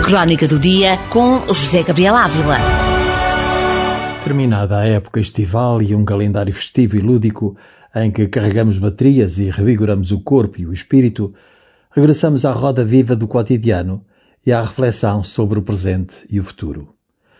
Crónica do Dia com José Gabriel Ávila. Terminada a época estival e um calendário festivo e lúdico em que carregamos baterias e revigoramos o corpo e o espírito, regressamos à roda viva do cotidiano e à reflexão sobre o presente e o futuro.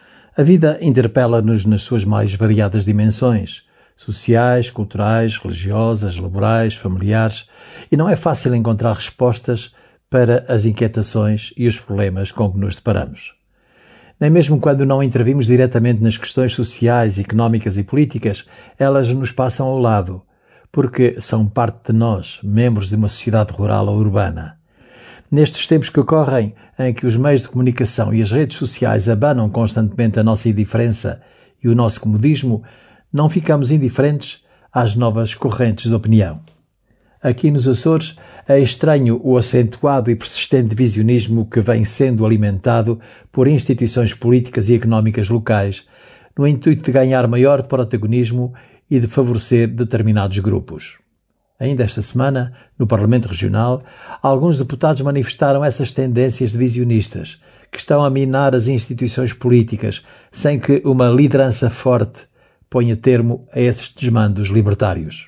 A vida interpela-nos nas suas mais variadas dimensões, sociais, culturais, religiosas, laborais, familiares, e não é fácil encontrar respostas para as inquietações e os problemas com que nos deparamos. Nem mesmo quando não intervimos diretamente nas questões sociais, económicas e políticas, elas nos passam ao lado, porque são parte de nós, membros de uma sociedade rural ou urbana. Nestes tempos que correm, em que os meios de comunicação e as redes sociais abanam constantemente a nossa indiferença e o nosso comodismo, não ficamos indiferentes às novas correntes de opinião. Aqui nos Açores é estranho o acentuado e persistente divisionismo que vem sendo alimentado por instituições políticas e económicas locais, no intuito de ganhar maior protagonismo e de favorecer determinados grupos. Ainda esta semana, no Parlamento Regional, alguns deputados manifestaram essas tendências divisionistas, que estão a minar as instituições políticas, sem que uma liderança forte ponha termo a esses desmandos libertários.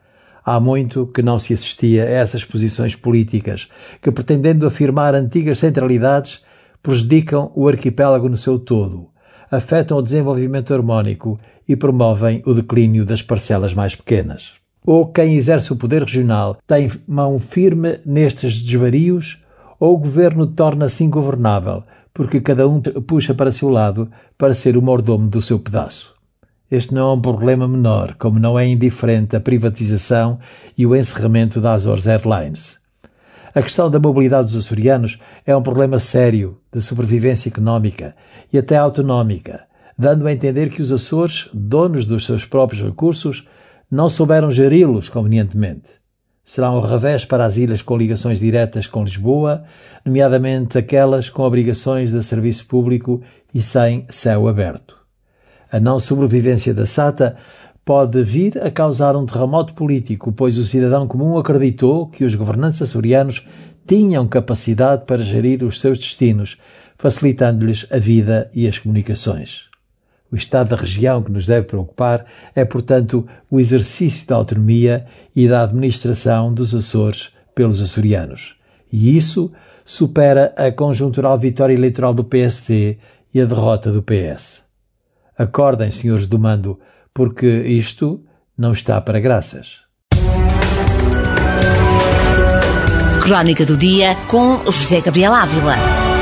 Há muito que não se assistia a essas posições políticas que, pretendendo afirmar antigas centralidades, prejudicam o arquipélago no seu todo, afetam o desenvolvimento harmónico e promovem o declínio das parcelas mais pequenas. Ou quem exerce o poder regional tem mão firme nestes desvarios, ou o governo torna-se ingovernável, porque cada um puxa para seu lado para ser o mordomo do seu pedaço. Este não é um problema menor, como não é indiferente a privatização e o encerramento da Azores Airlines. A questão da mobilidade dos açorianos é um problema sério de sobrevivência económica e até autonómica, dando a entender que os Açores, donos dos seus próprios recursos, não souberam geri-los convenientemente. Será um revés para as ilhas com ligações diretas com Lisboa, nomeadamente aquelas com obrigações de serviço público e sem céu aberto. A não sobrevivência da SATA pode vir a causar um terremoto político, pois o cidadão comum acreditou que os governantes açorianos tinham capacidade para gerir os seus destinos, facilitando-lhes a vida e as comunicações. O estado da região que nos deve preocupar é, portanto, o exercício da autonomia e da administração dos Açores pelos açorianos. E isso supera a conjuntural vitória eleitoral do PSD e a derrota do PS. Acordem, senhores do mando, porque isto não está para graças. Crónica do Dia com José Gabriel Ávila.